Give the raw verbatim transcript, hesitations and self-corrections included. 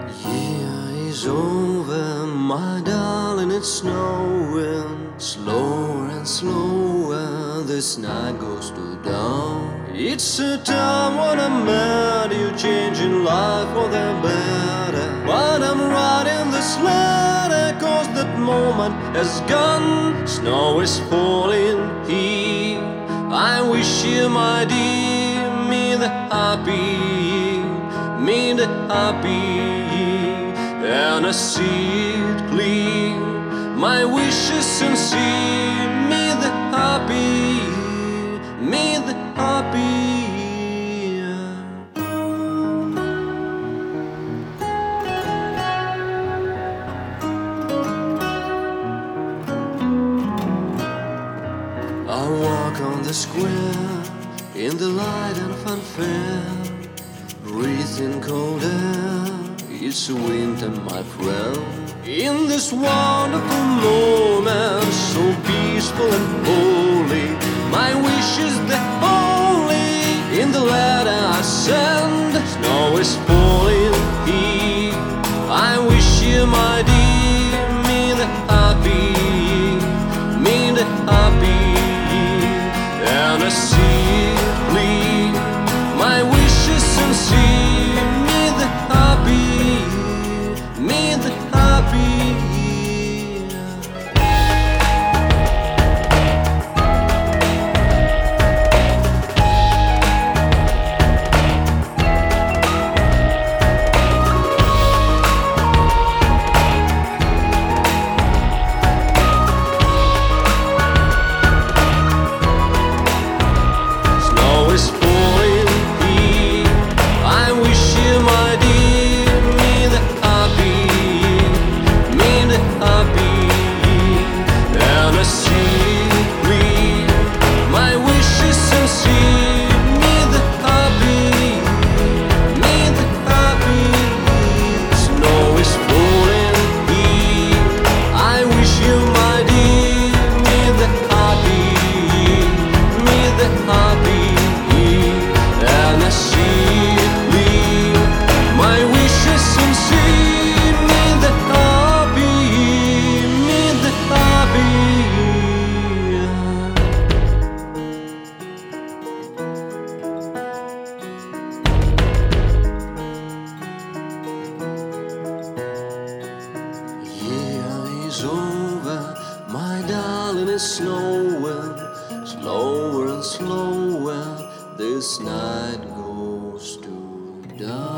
Year is over, my darling, it's snowing. Slower and slower, this night goes to dawn. It's a time when I met you, changing life for the better. But I'm writing this letter, cause that moment has gone. Snow is falling here, I wish you, my dear, me the happy, me the happy. And I see it clear, my wish is sincere. Me the happy, me the happy. I walk on the square in the light and fanfare, breathing cold air. It's winter, my friend. In this wonderful moment, so peaceful and holy, my wish is the only. In the letter I send, snow is falling here. I wish you, my dear, me the happy, me the happy. And I see it clear, my wish is sincere. Me the happy, me the happy. Snow is falling here, I wish you, my dear, me the happy, me the happy. And I see it clear, my wish is sincere. Me the happy, me the happy. Snow is falling here, I wish you, my dear, me the happy, me the happy. And I see it clear, my wish is sincere. Me the happy, me the happy. Year is over, my darling, it's snowing. Slower and slower, this night goes to die.